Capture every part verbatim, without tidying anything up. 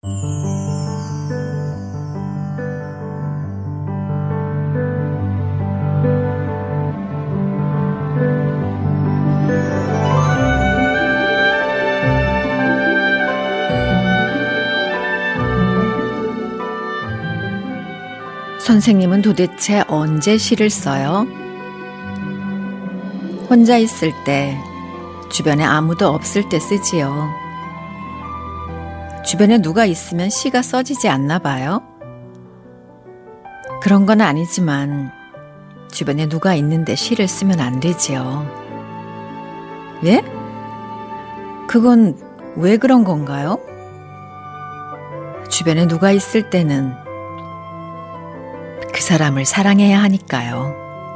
선생님은 도대체 언제 시를 써요? 혼자 있을 때, 주변에 아무도 없을 때 쓰지요. 주변에 누가 있으면 시가 써지지 않나 봐요? 그런 건 아니지만 주변에 누가 있는데 시를 쓰면 안 되지요. 예? 그건 왜 그런 건가요? 주변에 누가 있을 때는 그 사람을 사랑해야 하니까요.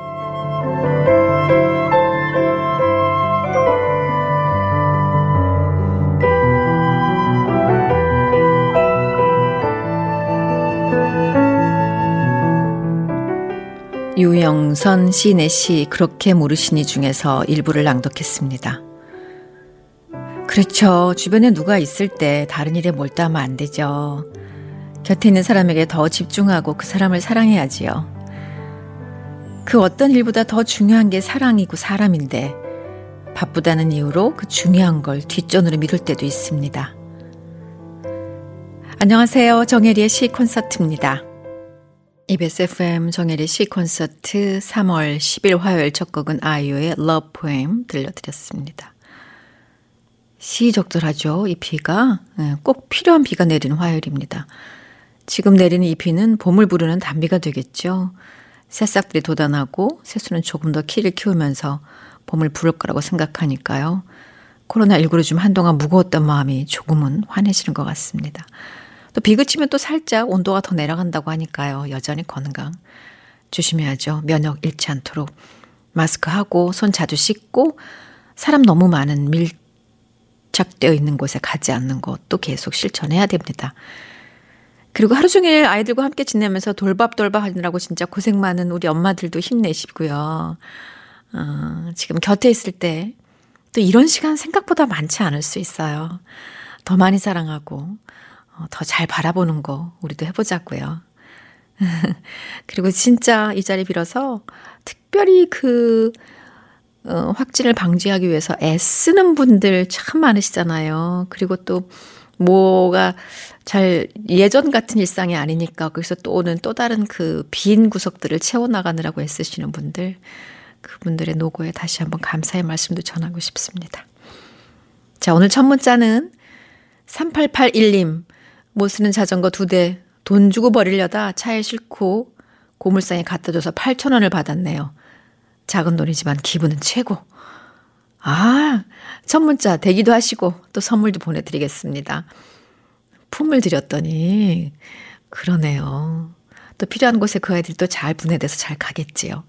유영선 시인의 시 그렇게 모르시니 중에서 일부를 낭독했습니다. 그렇죠. 주변에 누가 있을 때 다른 일에 몰두하면 안 되죠. 곁에 있는 사람에게 더 집중하고 그 사람을 사랑해야지요. 그 어떤 일보다 더 중요한 게 사랑이고 사람인데 바쁘다는 이유로 그 중요한 걸 뒷전으로 미룰 때도 있습니다. 안녕하세요. 정혜리의 시 콘서트입니다. 이비에스 에프엠 정혜리 시 콘서트 삼월 십일 화요일 첫 곡은 아이유의 Love Poem 들려드렸습니다. 시적절하죠. 이 비가 꼭 필요한 비가 내리는 화요일입니다. 지금 내리는 이 비는 봄을 부르는 단비가 되겠죠. 새싹들이 돋아나고 새수는 조금 더 키를 키우면서 봄을 부를 거라고 생각하니까요. 코로나십구로 좀 한동안 무거웠던 마음이 조금은 환해지는 것 같습니다. 또 비 그치면 또 살짝 온도가 더 내려간다고 하니까요. 여전히 건강 조심해야죠. 면역 잃지 않도록 마스크하고 손 자주 씻고 사람 너무 많은 밀착되어 있는 곳에 가지 않는 것도 계속 실천해야 됩니다. 그리고 하루 종일 아이들과 함께 지내면서 돌밥돌밥 하느라고 진짜 고생 많은 우리 엄마들도 힘내시고요. 어, 지금 곁에 있을 때 또 이런 시간 생각보다 많지 않을 수 있어요. 더 많이 사랑하고 어, 더 잘 바라보는 거 우리도 해보자고요. 그리고 진짜 이 자리 빌어서 특별히 그 어, 확진을 방지하기 위해서 애쓰는 분들 참 많으시잖아요. 그리고 또 뭐가 잘 예전 같은 일상이 아니니까 거기서 또 오는 또 다른 그 빈 구석들을 채워나가느라고 애쓰시는 분들, 그분들의 노고에 다시 한번 감사의 말씀도 전하고 싶습니다. 자, 오늘 첫 문자는 삼팔팔일 님. 못 쓰는 자전거 두 대 돈 주고 버리려다 차에 싣고 고물상에 갖다 줘서 팔천 원을 받았네요. 작은 돈이지만 기분은 최고. 아, 첫 문자 대기도 하시고 또 선물도 보내드리겠습니다. 품을 드렸더니 그러네요. 또 필요한 곳에 그 아이들 또 잘 분해돼서 잘 가겠지요.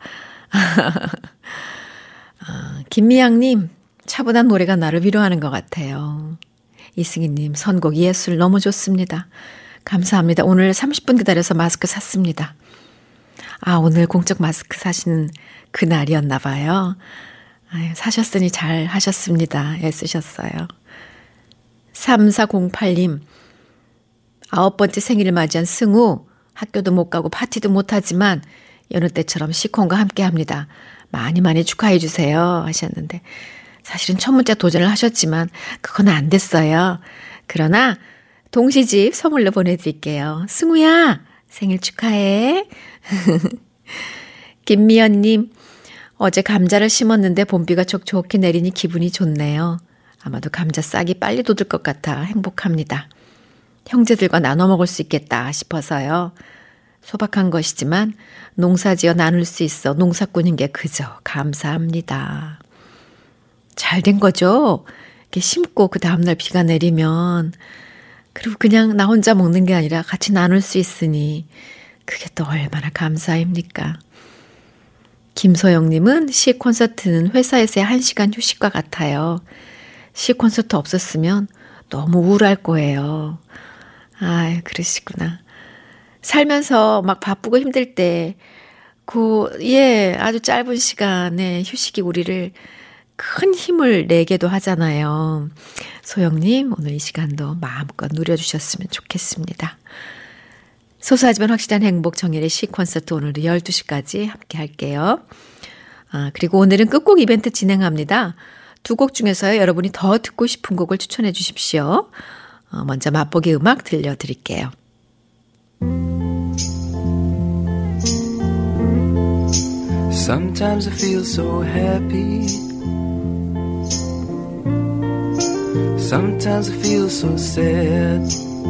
아, 김미양님, 차분한 노래가 나를 위로하는 것 같아요. 이승희님, 선곡 예술 너무 좋습니다. 감사합니다. 오늘 삼십 분 기다려서 마스크 샀습니다. 아, 오늘 공적 마스크 사시는 그날이었나 봐요. 아유, 사셨으니 잘 하셨습니다. 애쓰셨어요. 삼사공팔 님, 아홉 번째 생일을 맞이한 승우, 학교도 못 가고 파티도 못 하지만 여느 때처럼 시콘과 함께 합니다. 많이 많이 축하해 주세요 하셨는데 사실은 첫 문자 도전을 하셨지만 그건 안 됐어요. 그러나 동시집 선물로 보내드릴게요. 승우야 생일 축하해. 김미연님, 어제 감자를 심었는데 봄비가 촉촉히 내리니 기분이 좋네요. 아마도 감자 싹이 빨리 돋을 것 같아 행복합니다. 형제들과 나눠 먹을 수 있겠다 싶어서요. 소박한 것이지만 농사지어 나눌 수 있어 농사꾼인 게 그저 감사합니다. 잘 된 거죠? 이렇게 심고 그 다음날 비가 내리면 그리고 그냥 나 혼자 먹는 게 아니라 같이 나눌 수 있으니 그게 또 얼마나 감사입니까? 김소영님은 시 콘서트는 회사에서의 한 시간 휴식과 같아요. 시 콘서트 없었으면 너무 우울할 거예요. 아, 그러시구나. 살면서 막 바쁘고 힘들 때, 그, 예, 아주 짧은 시간에 휴식이 우리를 큰 힘을 내게도 하잖아요. 소영님, 오늘 이 시간도 마음껏 누려주셨으면 좋겠습니다. 소소하지만 확실한 행복 정일의 시 콘서트 오늘도 열두 시까지 함께 할게요. 아, 그리고 오늘은 끝곡 이벤트 진행합니다. 두 곡 중에서요, 여러분이 더 듣고 싶은 곡을 추천해 주십시오. 어, 먼저 맛보기 음악 들려드릴게요. Sometimes I feel so happy. Sometimes I feel so sad.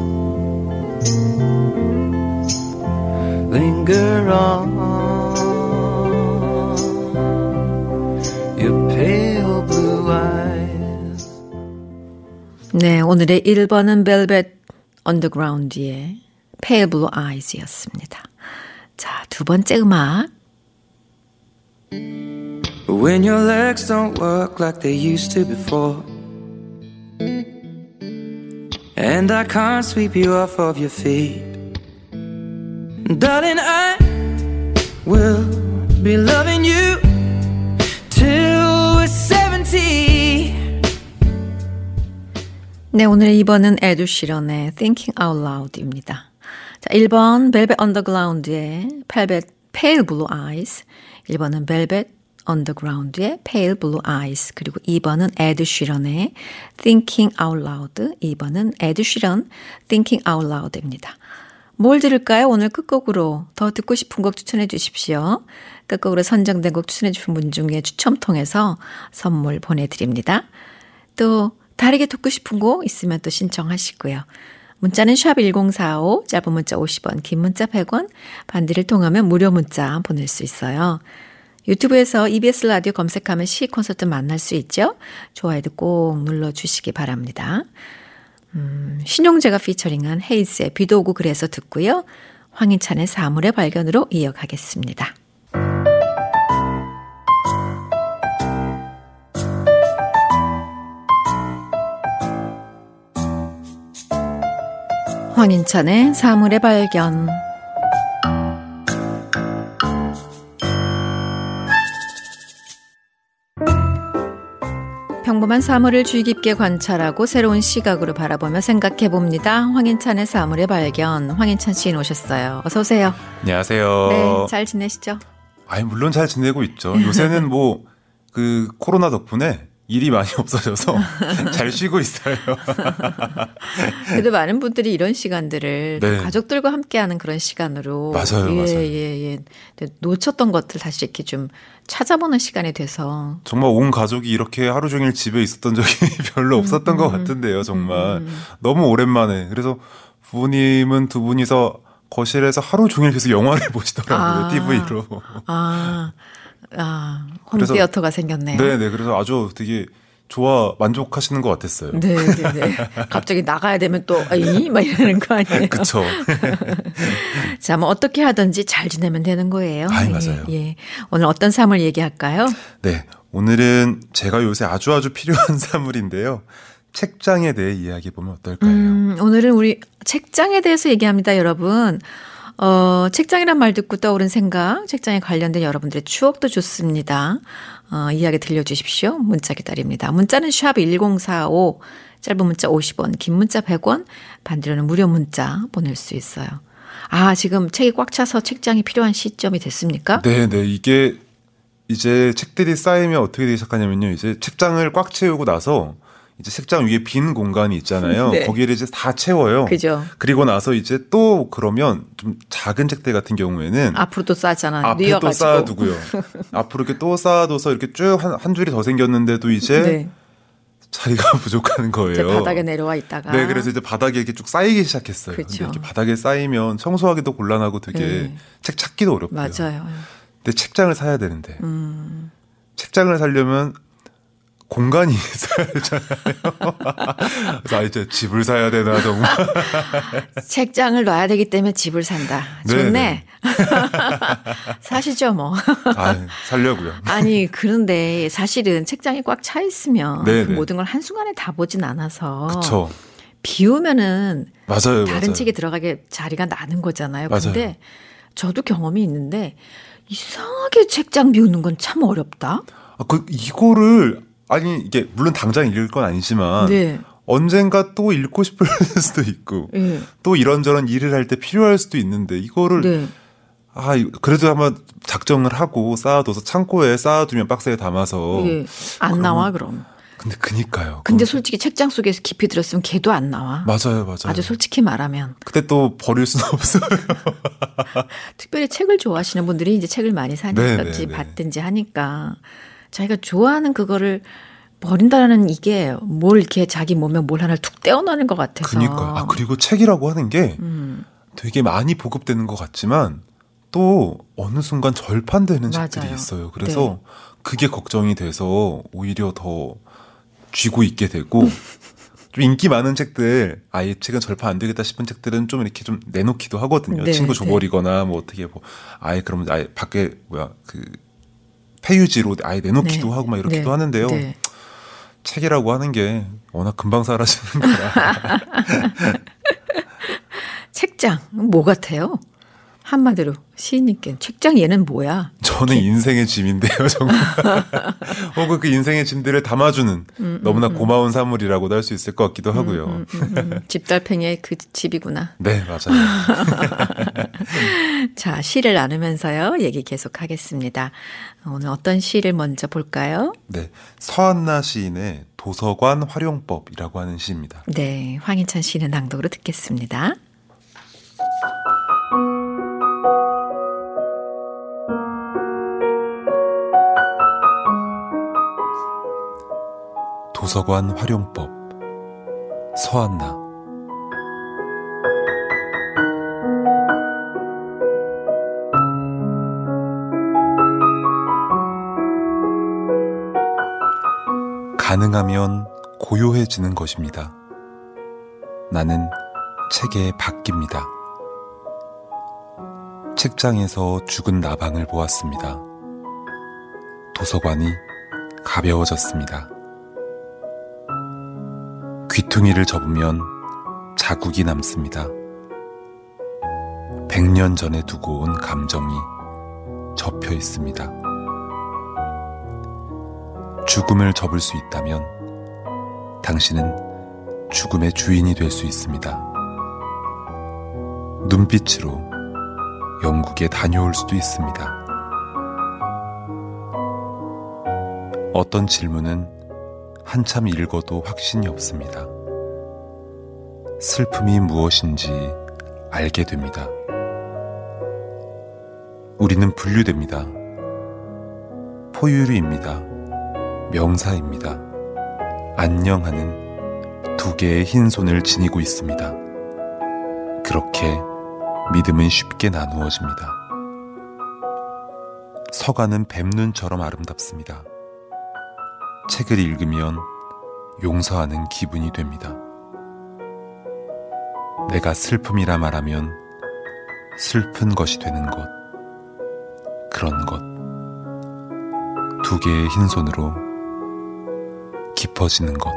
Linger on your pale blue eyes. 네, 오늘의 일 번은 Velvet Underground의 Pale Blue Eyes였습니다. 자, 두 번째 음악. When your legs don't work like they used to before, and I can't sweep you off of your feet, darling, I will be loving you till we're seventy. 네, 오늘 이 번은 에드 시런의 Thinking Out Loud입니다. 자, 일 번 Velvet Underground의 Pale Blue Eyes, 일 번은 Velvet Underground의 Pale Blue Eyes, 그리고 이 번은 에드 시런의 Thinking Out Loud, 이 번은 에드 시런 Thinking Out Loud입니다. 뭘 들을까요? 오늘 끝곡으로 더 듣고 싶은 곡 추천해 주십시오. 끝곡으로 선정된 곡 추천해 주신 분 중에 추첨 통해서 선물 보내드립니다. 또 다르게 듣고 싶은 곡 있으면 또 신청하시고요. 문자는 샵 일공사오, 짧은 문자 오십 원, 긴 문자 백 원, 반디를 통하면 무료 문자 보낼 수 있어요. 유튜브에서 이비에스 라디오 검색하면 시 콘서트 만날 수 있죠. 좋아요도 꼭 눌러주시기 바랍니다. 음, 신용재가 피처링한 헤이즈의 비도 오고 그래서 듣고요. 황인찬의 사물의 발견으로 이어가겠습니다. 황인찬의 사물의 발견. 평범한 사물을 주의 깊게 관찰하고 새로운 시각으로 바라보며 생각해봅니다. 황인찬의 사물의 발견. 황인찬 시인 오셨어요. 어서 오세요. 안녕하세요. 네, 잘 지내시죠? 아니, 물론 잘 지내고 있죠. 요새는 뭐 그 코로나 덕분에 일이 많이 없어져서 잘 쉬고 있어요. 그래도 많은 분들이 이런 시간들을 네. 가족들과 함께하는 그런 시간으로 맞아요, 예, 맞아요. 예, 예. 놓쳤던 것들 다시 이렇게 좀 찾아보는 시간이 돼서 정말 온 가족이 이렇게 하루 종일 집에 있었던 적이 별로 없었던 음, 것 같은데요. 정말 음. 너무 오랜만에. 그래서 부모님은 두 분이서 거실에서 하루 종일 계속 영화를 보시더라고요. 아, 티비로. 아, 아, 홈시어터가 생겼네요. 네네. 그래서 아주 되게 좋아, 만족하시는 것 같았어요. 네네네. 갑자기 나가야 되면 또, 이? 막 이러는 거 아니에요? 그쵸. 자, 뭐 어떻게 하든지 잘 지내면 되는 거예요. 아, 맞아요. 예, 예. 오늘 어떤 사물 얘기할까요? 네. 오늘은 제가 요새 아주 아주 필요한 사물인데요. 책장에 대해 이야기해보면 어떨까요? 음, 오늘은 우리 책장에 대해서 얘기합니다, 여러분. 어, 책장이란 말 듣고 떠오른 생각, 책장에 관련된 여러분들의 추억도 좋습니다. 어, 이야기 들려주십시오. 문자 기다립니다. 문자는 샵 일공사오, 짧은 문자 오십 원, 긴 문자 백 원, 반대로는 무료 문자 보낼 수 있어요. 아, 지금 책이 꽉 차서 책장이 필요한 시점이 됐습니까? 네네. 이게 이제 책들이 쌓이면 어떻게 되기 시작하냐면요. 이제 책장을 꽉 채우고 나서 이제 책장 위에 빈 공간이 있잖아요. 네. 거기를 이제 다 채워요. 그죠. 그리고 나서 이제 또 그러면 좀 작은 책들 같은 경우에는 앞으로 또 쌓잖아요. 앞에 또 쌓아두고요. 앞으로 이렇게 또 쌓아둬서 이렇게 쭉 한 한 줄이 더 생겼는데도 이제 네. 자리가 부족한 거예요. 이제 바닥에 내려와 있다가. 네, 그래서 이제 바닥에 이렇게 쭉 쌓이기 시작했어요. 그렇죠. 근데 이렇게 바닥에 쌓이면 청소하기도 곤란하고 되게 네. 책 찾기도 어렵고요. 맞아요. 근데 책장을 사야 되는데 음. 책장을 사려면 공간이 있어야 되잖아요. 나 이제 집을 사야 되나 정말. 책장을 놔야 되기 때문에 집을 산다. 좋네. 사시죠 뭐. 아, 살려고요. 아니 그런데 사실은 책장이 꽉 차 있으면 그 모든 걸 한순간에 다 보진 않아서. 그렇죠. 비우면은 맞아요, 다른 맞아요. 책이 들어가게 자리가 나는 거잖아요. 맞아요. 근데 저도 경험이 있는데 이상하게 책장 비우는 건 참 어렵다. 아, 그 이거를 아니 이게 물론 당장 읽을 건 아니지만 네. 언젠가 또 읽고 싶을 수도 있고 네. 또 이런저런 일을 할 때 필요할 수도 있는데 이거를 네. 아 그래도 한번 작정을 하고 쌓아둬서 창고에 쌓아두면 박스에 담아서 예. 안 그러면, 나와 그럼. 근데 그니까요. 근데 솔직히 책장 속에서 깊이 들었으면 걔도 안 나와. 맞아요, 맞아요. 아주 솔직히 말하면. 그때 또 버릴 수는 없어요. 특별히 책을 좋아하시는 분들이 이제 책을 많이 사든지 받든지 하니까 자기가 좋아하는 그거를 버린다는 이게 뭘 이렇게 자기 몸에 뭘 하나를 툭 떼어놓는 것 같아서. 그니까요. 아, 그리고 책이라고 하는 게 음. 되게 많이 보급되는 것 같지만 또 어느 순간 절판되는 맞아요. 책들이 있어요. 그래서 네. 그게 걱정이 돼서 오히려 더 쥐고 있게 되고 좀 인기 많은 책들 아예 책은 절판 안 되겠다 싶은 책들은 좀 이렇게 좀 내놓기도 하거든요. 네, 친구 네. 줘버리거나 뭐 어떻게 뭐 아예 그러면 아예 밖에 뭐야 그 폐유지로 아예 내놓기도 네. 하고 막 이렇기도 네. 하는데요. 네. 책이라고 하는 게 워낙 금방 사라지는 거라. 책장 뭐 같아요? 한마디로 시인님께 책장 얘는 뭐야? 저는 인생의 짐인데요, 정말. 혹은 그 인생의 짐들을 담아주는 음, 너무나 음, 고마운 사물이라고도 할 수 있을 것 같기도 하고요. 음, 음, 음. 집달팽이의 그 집이구나. 네, 맞아요. 자, 시를 나누면서요. 얘기 계속하겠습니다. 오늘 어떤 시를 먼저 볼까요? 네, 서한나 시인의 도서관 활용법이라고 하는 시입니다. 네, 황인찬 시인의 낭독으로 듣겠습니다. 도서관 활용법 서한나 가능하면 고요해지는 것입니다. 나는 책에 바뀝니다. 책장에서 죽은 나방을 보았습니다. 도서관이 가벼워졌습니다. 귀퉁이를 접으면 자국이 남습니다. 백 년 전에 두고 온 감정이 접혀 있습니다. 죽음을 접을 수 있다면 당신은 죽음의 주인이 될 수 있습니다. 눈빛으로 영국에 다녀올 수도 있습니다. 어떤 질문은 한참 읽어도 확신이 없습니다. 슬픔이 무엇인지 알게 됩니다. 우리는 분류됩니다. 포유류입니다. 명사입니다. 안녕하는 두 개의 흰 손을 지니고 있습니다. 그렇게 믿음은 쉽게 나누어집니다. 서가는 뱀눈처럼 아름답습니다. 책을 읽으면 용서하는 기분이 됩니다. 내가 슬픔이라 말하면 슬픈 것이 되는 것, 그런 것. 두 개의 흰 손으로 깊어지는 것.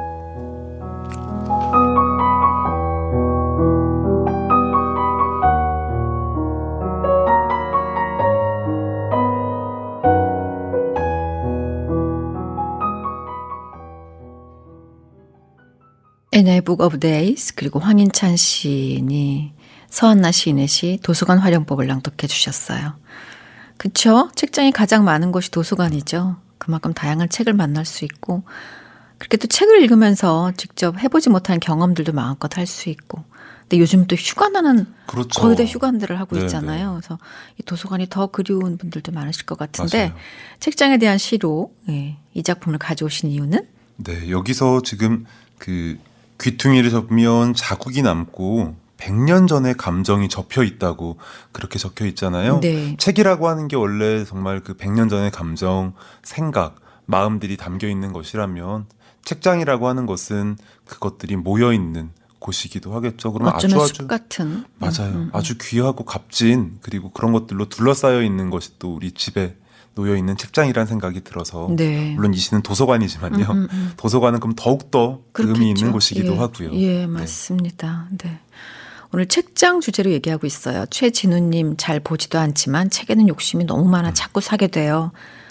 In a Book of Days 그리고 황인찬 시인이 서한나 시인의 시 도서관 활용법을 낭독해 주셨어요. 그렇죠? 책장이 가장 많은 곳이 도서관이죠. 그만큼 다양한 책을 만날 수 있고 그렇게 또 책을 읽으면서 직접 해보지 못한 경험들도 마음껏 할 수 있고 근데 요즘 또 휴가 나는 그렇죠. 거의 다 휴가들을 하고 네네. 있잖아요. 그래서 이 도서관이 더 그리운 분들도 많으실 것 같은데 맞아요. 책장에 대한 시로 예, 이 작품을 가져오신 이유는? 네, 여기서 지금 그 귀퉁이를 접으면 자국이 남고 백 년 전의 감정이 접혀 있다고 그렇게 적혀 있잖아요. 네. 책이라고 하는 게 원래 정말 그 백 년 전의 감정, 생각, 마음들이 담겨 있는 것이라면 책장이라고 하는 것은 그것들이 모여 있는 곳이기도 하겠죠. 그러면 아주 어쩌면 아주 숲 같은. 맞아요. 음, 음, 음. 아주 귀하고 값진 그리고 그런 것들로 둘러싸여 있는 것이 또 우리 집에 놓여 있는 책장이라는 생각이 들어서 네. 물론 이 시는 도서관이지만요. 음, 음, 음. 도서관은 그럼 더욱더 그 의미 그렇겠죠. 있는 곳이기도 예. 하고요. 예, 맞습니다. 네. 네. 오늘 책장 주제로 얘기하고 있어요. 최진우님 잘 보지도 않지만 책에는 욕심이 너무 많아 자꾸 사게 돼요.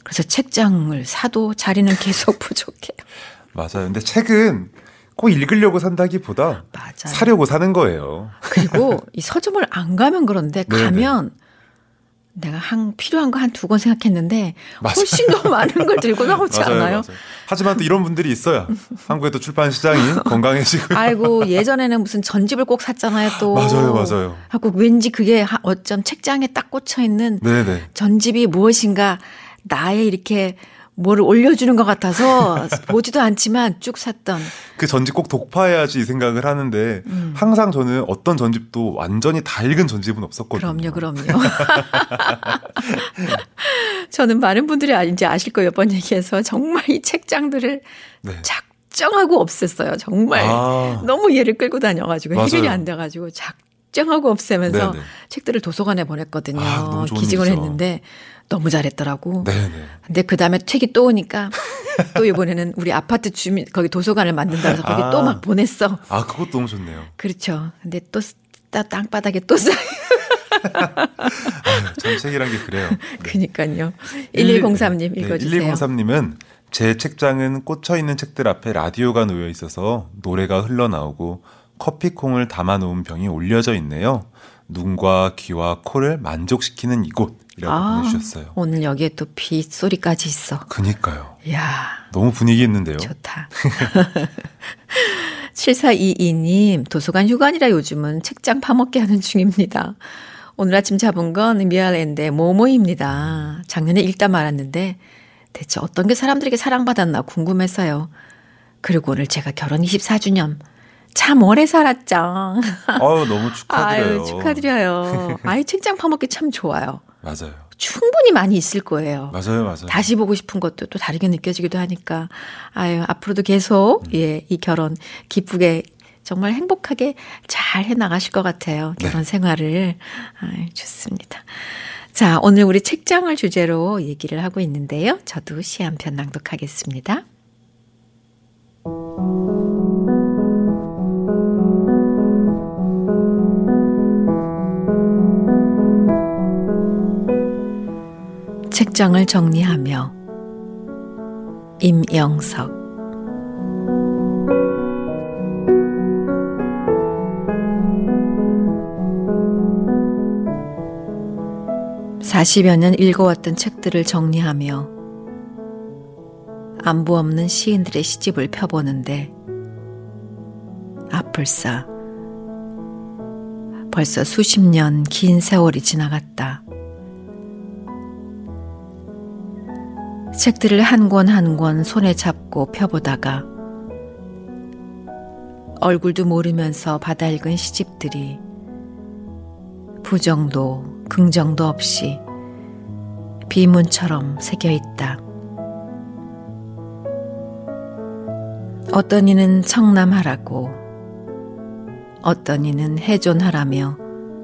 그래서 책장을 사도 자리는 계속 부족해요. 맞아요. 근데 책은 꼭 읽으려고 산다기보다 맞아요. 사려고 사는 거예요. 그리고 이 서점을 안 가면 그런데 네네. 가면 내가 한 필요한 거 한 두 권 생각했는데 맞아요. 훨씬 더 많은 걸 들고 나오지 맞아요, 않아요? 맞아요. 하지만 또 이런 분들이 있어야 한국의 또 출판 시장이 건강해지고요. 아이고 예전에는 무슨 전집을 꼭 샀잖아요 또. 맞아요, 맞아요. 하고 왠지 그게 어쩜 책장에 딱 꽂혀 있는 네네. 전집이 무엇인가 나의 이렇게 뭐를 올려주는 것 같아서 보지도 않지만 쭉 샀던. 그 전집 꼭 독파해야지 이 생각을 하는데 음. 항상 저는 어떤 전집도 완전히 다 읽은 전집은 없었거든요. 그럼요, 그럼요. 저는 많은 분들이 이제 아실 거예요. 몇 번 얘기해서 정말 이 책장들을 네. 작정하고 없앴어요. 정말 아. 너무 얘를 끌고 다녀가지고 맞아요. 해결이 안 돼가지고 작정하고 없애면서 네네. 책들을 도서관에 보냈거든요. 아, 너무 좋은 기증을 일이죠. 했는데 너무 잘했더라고. 네네. 근데 그 다음에 책이 또 오니까 또 이번에는 우리 아파트 주민 거기 도서관을 만든다 해서 거기 아. 또 막 보냈어. 아, 그것도 너무 좋네요. 그렇죠. 근데 또 땅바닥에 또 쌓여. 아유, 참 책이란 게 그래요. 네. 그니까요. 일일공삼 님 읽어주세요. 네, 일일공삼 님은 제 책장은 꽂혀있는 책들 앞에 라디오가 놓여 있어서 노래가 흘러나오고 커피콩을 담아놓은 병이 올려져 있네요. 눈과 귀와 코를 만족시키는 이곳이라고 아, 보내주셨어요. 오늘 여기에 또 빗소리까지 있어. 그니까요. 이야. 너무 분위기 있는데요. 좋다. 칠사이이 님 도서관 휴관이라 요즘은 책장 파먹게 하는 중입니다. 오늘 아침 잡은 건 미알앤드의 모모입니다. 작년에 읽다 말았는데 대체 어떤 게 사람들에게 사랑받았나 궁금했어요. 그리고 오늘 제가 결혼 이십사 주년 참 오래 살았죠. 아유, 너무 축하드려요. 아유, 축하드려요. 아이 책장 파먹기 참 좋아요. 맞아요. 충분히 많이 있을 거예요. 맞아요, 맞아요. 다시 보고 싶은 것도 또 다르게 느껴지기도 하니까 아유 앞으로도 계속 음. 예, 이 결혼 기쁘게 정말 행복하게 잘 해나가실 것 같아요. 결혼 네. 생활을. 아유, 좋습니다. 자, 오늘 우리 책장을 주제로 얘기를 하고 있는데요. 저도 시 한 편 낭독하겠습니다. 책장을 정리하며 임영석 사십여 년 읽어왔던 책들을 정리하며 안부 없는 시인들의 시집을 펴보는데 아플싸 벌써 수십 년 긴 세월이 지나갔다. 책들을 한 권 한 권 손에 잡고 펴보다가 얼굴도 모르면서 받아 읽은 시집들이 부정도 긍정도 없이 비문처럼 새겨있다. 어떤 이는 청남하라고 어떤 이는 해존하라며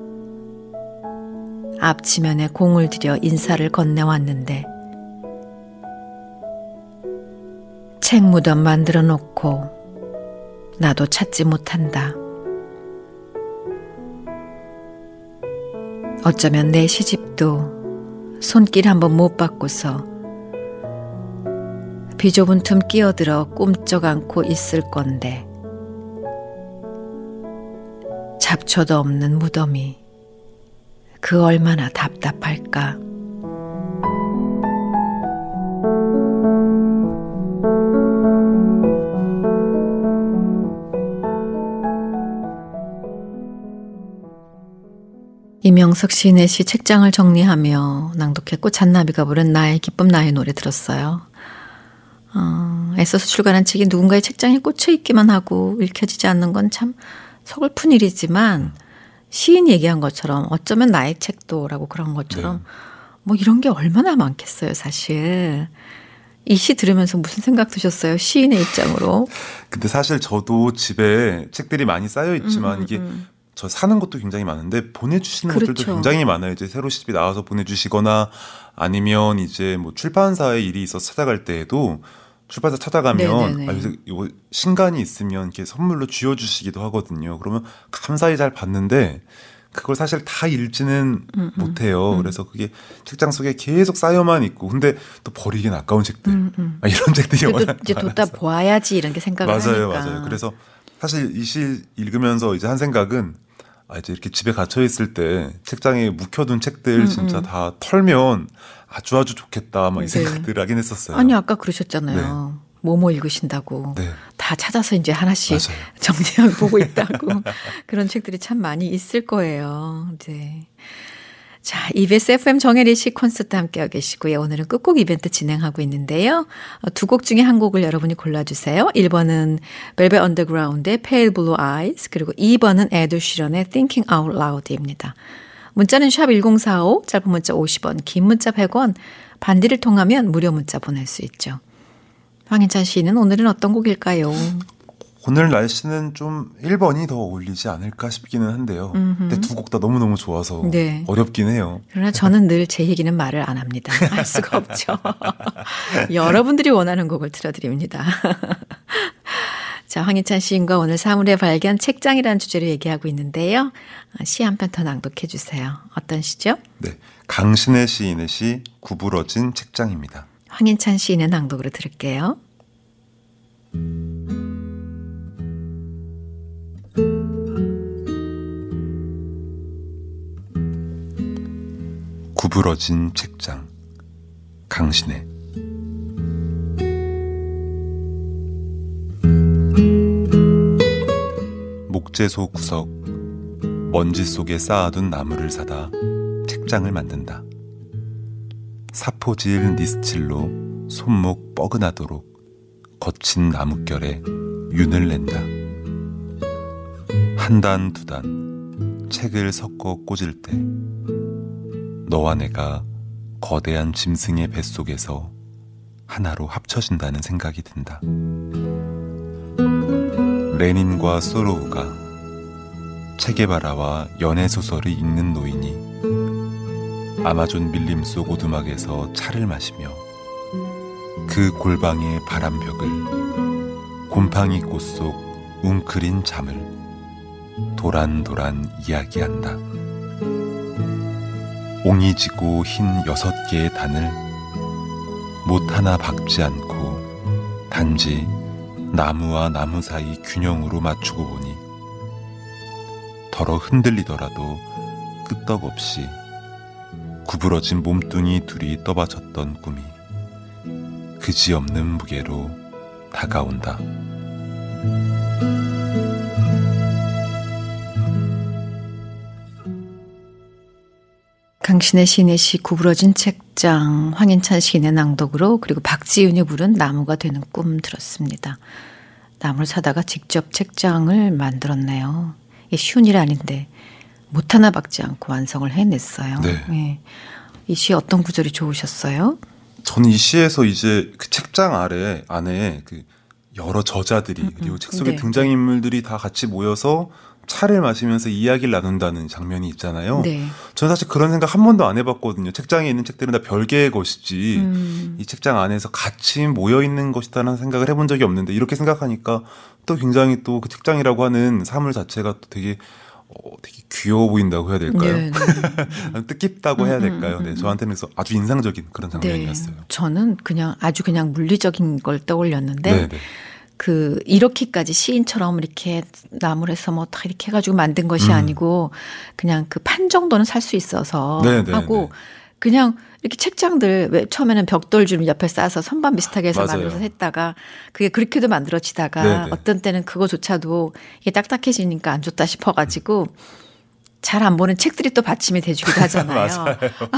앞지면에 공을 들여 인사를 건네왔는데 책 무덤 만들어 놓고 나도 찾지 못한다. 어쩌면 내 시집도 손길 한번 못 받고서 비좁은 틈 끼어들어 꿈쩍 않고 있을 건데 잡초도 없는 무덤이 그 얼마나 답답할까. 이명석 시인의 시 책장을 정리하며 낭독했고 잔나비가 부른 나의 기쁨 나의 노래 들었어요. 어, 애써서 출간한 책이 누군가의 책장에 꽂혀 있기만 하고 읽혀지지 않는 건 참 서글픈 일이지만 시인이 얘기한 것처럼 어쩌면 나의 책도라고 그런 것처럼 네. 뭐 이런 게 얼마나 많겠어요 사실. 이 시 들으면서 무슨 생각 드셨어요? 시인의 입장으로. 근데 사실 저도 집에 책들이 많이 쌓여 있지만 음, 음, 이게 음. 저 사는 것도 굉장히 많은데 보내주시는 그렇죠. 것들도 굉장히 많아요. 이제 새로 시집이 나와서 보내주시거나 아니면 이제 뭐 출판사에 일이 있어서 찾아갈 때에도 출판사 찾아가면 네네네. 아, 요새 이거 신간이 있으면 이렇게 선물로 쥐어주시기도 하거든요. 그러면 감사히 잘 받는데 그걸 사실 다 읽지는 음, 못해요. 음. 그래서 그게 책장 속에 계속 쌓여만 있고, 근데 또 버리긴 아까운 책들, 음, 음. 아, 이런 책들이 워낙 이제 뒀다 보아야지 이런 게 생각을 맞아요, 하니까. 맞아요. 그래서 사실 이 시 읽으면서 이제 한 생각은 아, 이제 이렇게 집에 갇혀 있을 때 책장에 묵혀둔 책들 음, 진짜 음. 다 털면 아주 아주 좋겠다, 막 이 네. 생각들을 하긴 했었어요. 아니 아까 그러셨잖아요. 네. 뭐뭐 읽으신다고 네. 다 찾아서 이제 하나씩 맞아요. 정리하고 보고 있다고 그런 책들이 참 많이 있을 거예요. 네. 자, 이비에스 에프엠 정혜리 씨 콘서트 함께하고 계시고요. 오늘은 끝곡 이벤트 진행하고 있는데요. 두 곡 중에 한 곡을 여러분이 골라주세요. 일 번은 벨벳 언더그라운드의 Pale Blue Eyes, 그리고 이 번은 에드 시런의 Thinking Out Loud입니다. 문자는 샵 일공사오, 짧은 문자 오십 원, 긴 문자 백 원, 반디를 통하면 무료 문자 보낼 수 있죠. 황인찬 씨는 오늘은 어떤 곡일까요? 오늘 날씨는 좀 일 번이 더 어울리지 않을까 싶기는 한데요. 음흠. 근데 두 곡 다 너무너무 좋아서 네. 어렵긴 해요. 그러나 저는 늘 제 얘기는 말을 안 합니다. 할 수가 없죠. 여러분들이 원하는 곡을 틀어드립니다. 자, 황인찬 시인과 오늘 사물의 발견 책장이라는 주제로 얘기하고 있는데요. 시 한 편 더 낭독해 주세요. 어떤 시죠? 네, 강신의 시인의 시 구부러진 책장입니다. 황인찬 시인의 낭독으로 들을게요. 구부러진 책장, 강신의. 목재소 구석, 먼지 속에 쌓아둔 나무를 사다 책장을 만든다. 사포질 니스틸로 손목 뻐근하도록 거친 나뭇결에 윤을 낸다. 한 단, 두 단 책을 섞어 꽂을 때 너와 내가 거대한 짐승의 뱃속에서 하나로 합쳐진다는 생각이 든다. 레닌과 소로우가 체게바라와 연애소설을 읽는 노인이 아마존 밀림 속 오두막에서 차를 마시며 그 골방의 바람벽을 곰팡이 꽃 속 웅크린 잠을 도란도란 이야기한다. 옹이지고 흰 여섯 개의 단을 못 하나 박지 않고 단지 나무와 나무 사이 균형으로 맞추고 보니 덜어 흔들리더라도 끄떡없이 구부러진 몸뚱이 둘이 떠받쳤던 꿈이 그지없는 무게로 다가온다. 강신의 시인의 시 구부러진 책장, 황인찬 시인의 낭독으로, 그리고 박지윤이 부른 나무가 되는 꿈 들었습니다. 나무를 사다가 직접 책장을 만들었네요. 이게 쉬운 일 아닌데 못 하나 박지 않고 완성을 해냈어요. 네. 네. 이 시 어떤 구절이 좋으셨어요? 저는 이 시에서 이제 그 책장 아래 안에 그 여러 저자들이 음, 그리고 책 속의 네. 등장인물들이 다 같이 모여서 차를 마시면서 이야기를 나눈다는 장면이 있잖아요. 네. 저는 사실 그런 생각 한 번도 안 해봤거든요. 책장에 있는 책들은 다 별개의 것이지 음. 이 책장 안에서 같이 모여있는 것이다라는 생각을 해본 적이 없는데 이렇게 생각하니까 또 굉장히 또 그 책장이라고 하는 사물 자체가 또 되게 어, 되게 귀여워 보인다고 해야 될까요? 네, 네. 뜻깊다고 해야 될까요? 네, 저한테는 그래서 아주 인상적인 그런 장면이었어요. 네, 저는 그냥 아주 그냥 물리적인 걸 떠올렸는데 네, 네. 그 이렇게까지 시인처럼 이렇게 나무를 해서 뭐 다 이렇게 해가지고 만든 것이 음. 아니고 그냥 그 판 정도는 살 수 있어서 네, 네, 하고 네. 그냥 이렇게 책장들 왜 처음에는 벽돌 좀 옆에 쌓아서 선반 비슷하게 해서 맞아요. 만들어서 했다가 그게 그렇게도 만들어지다가 네네. 어떤 때는 그거조차도 이게 딱딱해지니까 안 좋다 싶어가지고 잘 안 보는 책들이 또 받침이 돼주기도 하잖아요.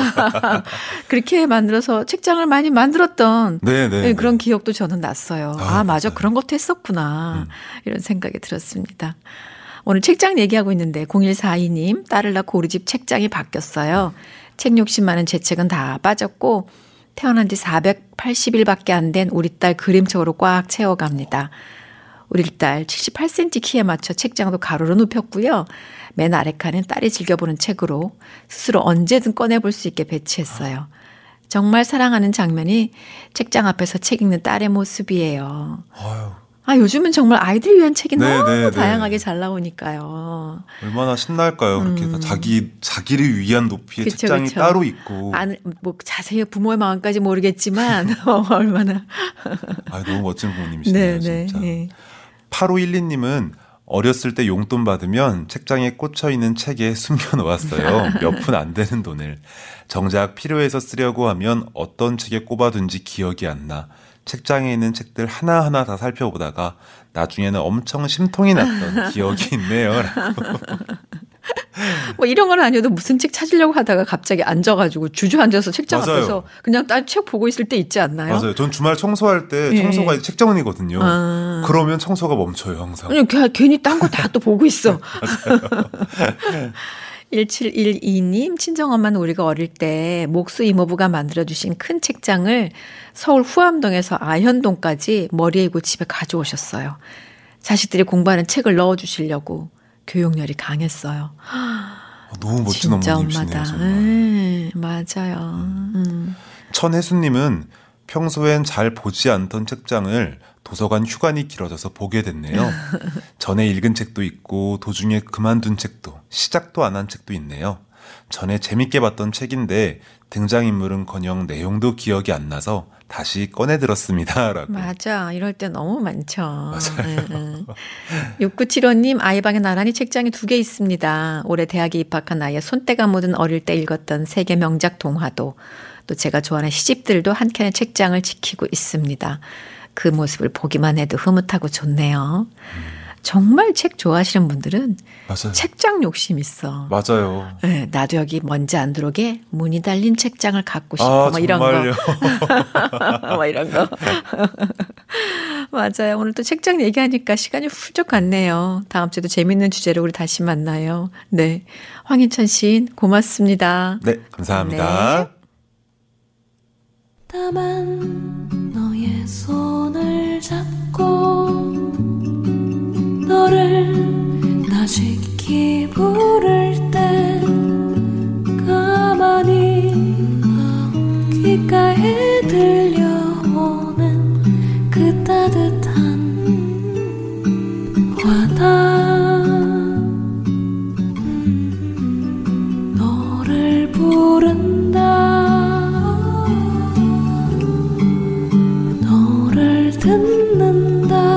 그렇게 만들어서 책장을 많이 만들었던 네네. 그런 기억도 저는 났어요. 아, 아 맞아. 그런 것도 했었구나. 음. 이런 생각이 들었습니다. 오늘 책장 얘기하고 있는데 공일사이 님 딸을 낳고 우리 집 책장이 바뀌었어요. 책 욕심 많은 제 책은 다 빠졌고 태어난 지 사백팔십 일밖에 안 된 우리 딸 그림책으로 꽉 채워갑니다. 우리 딸 칠십팔 센티미터 키에 맞춰 책장도 가로로 눕혔고요. 맨 아래 칸은 딸이 즐겨보는 책으로 스스로 언제든 꺼내볼 수 있게 배치했어요. 정말 사랑하는 장면이 책장 앞에서 책 읽는 딸의 모습이에요. 아유. 아, 요즘은 정말 아이들 위한 책이 네, 너무 네, 다양하게 네. 잘 나오니까요. 얼마나 신날까요? 그렇게 음. 다 자기 자기를 위한 높이의 그쵸, 책장이 그쵸. 따로 있고. 안, 뭐 자세히 부모의 마음까지 모르겠지만 얼마나. 아, 너무 멋진 부모님이시네요, 네, 네. 진짜. 네. 팔오일이 님은 어렸을 때 용돈 받으면 책장에 꽂혀 있는 책에 숨겨놓았어요. 몇 푼 안 되는 돈을. 정작 필요해서 쓰려고 하면 어떤 책에 꼽아둔지 기억이 안 나. 책장에 있는 책들 하나하나 다 살펴보다가 나중에는 엄청 심통이 났던 기억이 있네요. 라고. 뭐 이런 건 아니어도 무슨 책 찾으려고 하다가 갑자기 앉아가지고 주저앉아서 책장 맞아요. 앞에서 그냥 딱 책 보고 있을 때 있지 않나요? 맞아요. 전 주말 청소할 때 예. 청소가 책정원이거든요. 아. 그러면 청소가 멈춰요, 항상. 그냥 괜히 딴 거 다 또 보고 있어. 일칠일이 님, 친정엄마는 우리가 어릴 때 목수 이모부가 만들어주신 큰 책장을 서울 후암동에서 아현동까지 머리에 이고 집에 가져오셨어요. 자식들이 공부하는 책을 넣어주시려고 교육열이 강했어요. 너무 멋진 진짜 어머님이시네요. 엄마다. 정말. 네, 맞아요. 음. 천혜수님은 평소엔 잘 보지 않던 책장을 도서관 휴관이 길어져서 보게 됐네요. 전에 읽은 책도 있고 도중에 그만둔 책도, 시작도 안 한 책도 있네요. 전에 재밌게 봤던 책인데 등장인물은커녕 내용도 기억이 안 나서 다시 꺼내 들었습니다. 라고. 맞아. 이럴 때 너무 많죠. 맞아요. 응, 응. 육구칠오 님, 아이 방에 나란히 책장이 두 개 있습니다. 올해 대학에 입학한 아이의 손때가 묻은 어릴 때 읽었던 세계 명작 동화도, 또 제가 좋아하는 시집들도 한 켠의 책장을 지키고 있습니다. 그 모습을 보기만 해도 흐뭇하고 좋네요. 음. 정말 책 좋아하시는 분들은 맞아요. 책장 욕심 있어. 맞아요. 네, 나도 여기 먼지 안 들어오게 문이 달린 책장을 갖고 싶어. 아, 뭐 이런 정말요? 거. 뭐 이런 거. 맞아요. 오늘 또 책장 얘기하니까 시간이 훌쩍 갔네요. 다음 주에도 재밌는 주제로 우리 다시 만나요. 네. 황인천 시인 고맙습니다. 네, 감사합니다. 네. 다만 너의 손을 잡고 너를 나직히 부를 때 가만히 귓가에 들려오는 그 따뜻한 와닿음 음, 너를 부른다 너를 듣는다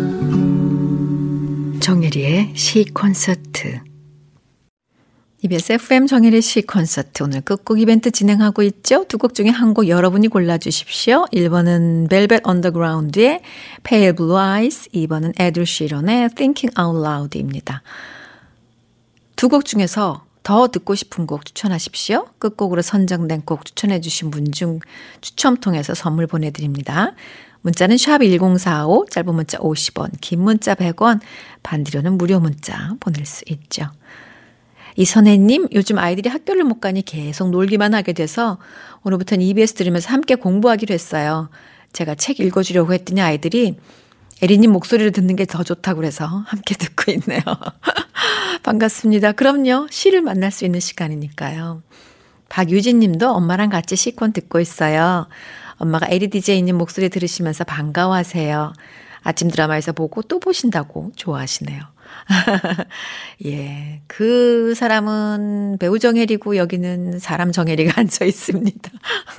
정혜리의 시 콘서트. 이비에스 에프엠 정혜리의 시 콘서트. 오늘 끝곡 이벤트 진행하고 있죠. 두 곡 중에 한 곡 여러분이 골라주십시오. 일 번은 벨벳 언더그라운드의 Pale Blue Eyes, 이 번은 에드 시런의 Thinking Out Loud입니다. 두 곡 중에서 더 듣고 싶은 곡 추천하십시오. 끝곡으로 선정된 곡 추천해 주신 분 중 추첨 통해서 선물 보내드립니다. 문자는 샵 일공사오, 짧은 문자 오십 원, 긴 문자 백 원, 반디로는 무료 문자 보낼 수 있죠. 이선혜님, 요즘 아이들이 학교를 못 가니 계속 놀기만 하게 돼서 오늘부터는 이비에스 들으면서 함께 공부하기로 했어요. 제가 책 읽어주려고 했더니 아이들이 에리님 목소리를 듣는 게 더 좋다고 그래서 함께 듣고 있네요. 반갑습니다. 그럼요. 시를 만날 수 있는 시간이니까요. 박유진 님도 엄마랑 같이 시콘 듣고 있어요. 엄마가 에리 디제이님 목소리 들으시면서 반가워하세요. 아침 드라마에서 보고 또 보신다고 좋아하시네요. 예, 그 사람은 배우 정혜리고 여기는 사람 정혜리가 앉아 있습니다.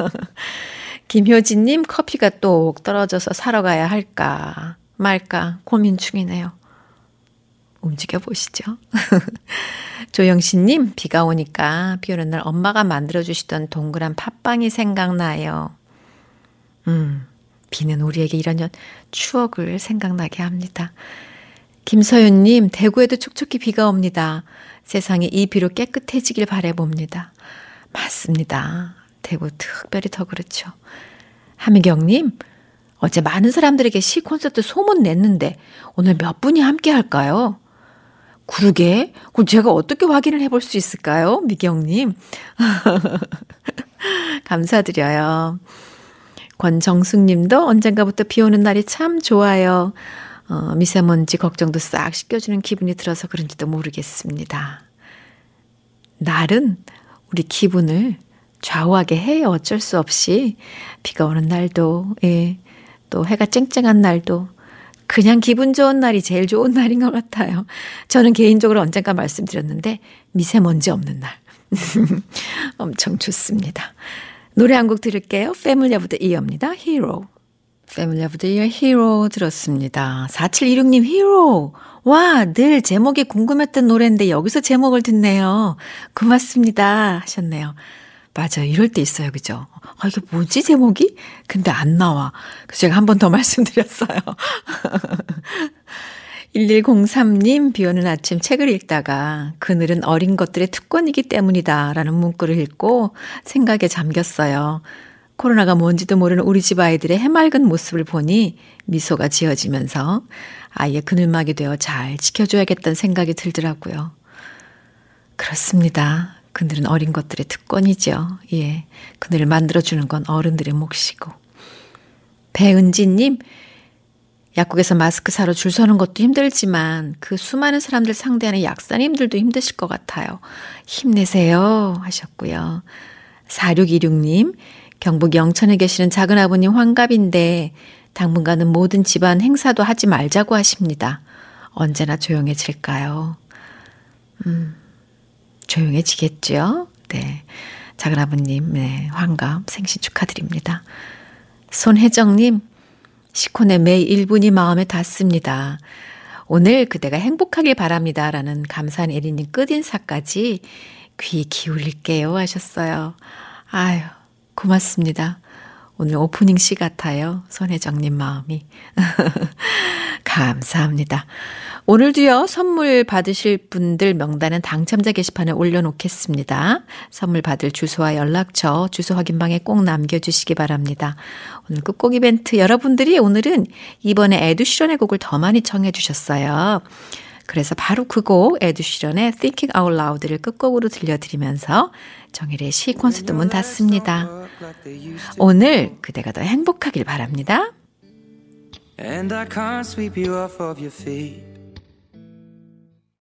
김효진님, 커피가 똑 떨어져서 사러 가야 할까 말까 고민 중이네요. 움직여 보시죠. 조영신님, 비가 오니까 비 오는 날 엄마가 만들어주시던 동그란 팥빵이 생각나요. 음, 비는 우리에게 이런 추억을 생각나게 합니다. 김서윤님, 대구에도 촉촉히 비가 옵니다. 세상이 이 비로 깨끗해지길 바라봅니다. 맞습니다. 대구 특별히 더 그렇죠. 하미경님, 어제 많은 사람들에게 시 콘서트 소문 냈는데 오늘 몇 분이 함께 할까요? 그러게, 그럼 제가 어떻게 확인을 해볼 수 있을까요? 미경님. 감사드려요. 권정숙 님도 언젠가부터 비 오는 날이 참 좋아요. 어, 미세먼지 걱정도 싹 씻겨주는 기분이 들어서 그런지도 모르겠습니다. 날은 우리 기분을 좌우하게 해요. 어쩔 수 없이. 비가 오는 날도, 예, 또 해가 쨍쨍한 날도 그냥 기분 좋은 날이 제일 좋은 날인 것 같아요. 저는 개인적으로 언젠가 말씀드렸는데 미세먼지 없는 날. 엄청 좋습니다. 노래 한 곡 들을게요. Family of the Year입니다. Hero. Family of the Year Hero 들었습니다. 사칠이육 님 Hero. 와, 늘 제목이 궁금했던 노래인데 여기서 제목을 듣네요. 고맙습니다 하셨네요. 맞아요. 이럴 때 있어요. 그죠? 아, 이게 뭐지 제목이? 근데 안 나와. 그래서 제가 한 번 더 말씀드렸어요. 일일공삼 님 비 오는 아침 책을 읽다가 그늘은 어린 것들의 특권이기 때문이다 라는 문구를 읽고 생각에 잠겼어요. 코로나가 뭔지도 모르는 우리 집 아이들의 해맑은 모습을 보니 미소가 지어지면서 아이의 그늘막이 되어 잘 지켜줘야겠다는 생각이 들더라고요. 그렇습니다. 그늘은 어린 것들의 특권이죠. 예, 그늘을 만들어주는 건 어른들의 몫이고. 배은지님, 약국에서 마스크 사러 줄 서는 것도 힘들지만 그 수많은 사람들 상대하는 약사님들도 힘드실 것 같아요. 힘내세요 하셨고요. 사육이육 님, 경북 영천에 계시는 작은아버님 환갑인데 당분간은 모든 집안 행사도 하지 말자고 하십니다. 언제나 조용해질까요? 음, 조용해지겠죠? 네, 작은아버님 네, 환갑 생신 축하드립니다. 손혜정님, 시콘의 매 일 분이 마음에 닿습니다. 오늘 그대가 행복하길 바랍니다 라는 감사한 에리님 끝인사까지 귀 기울일게요 하셨어요. 아유, 고맙습니다. 오늘 오프닝 시 같아요. 손혜정님 마음이. 감사합니다. 오늘도요, 선물 받으실 분들 명단은 당첨자 게시판에 올려놓겠습니다. 선물 받을 주소와 연락처, 주소 확인방에 꼭 남겨주시기 바랍니다. 오늘 끝곡 이벤트 여러분들이 오늘은 이번에 에드시런의 곡을 더 많이 청해 주셨어요. 그래서 바로 그 곡 에드시런의 Thinking Out Loud를 끝곡으로 들려드리면서 정일의 시 콘서트 문 닫습니다. 오늘 그대가 더 행복하길 바랍니다. And I can't sweep you off of your feet.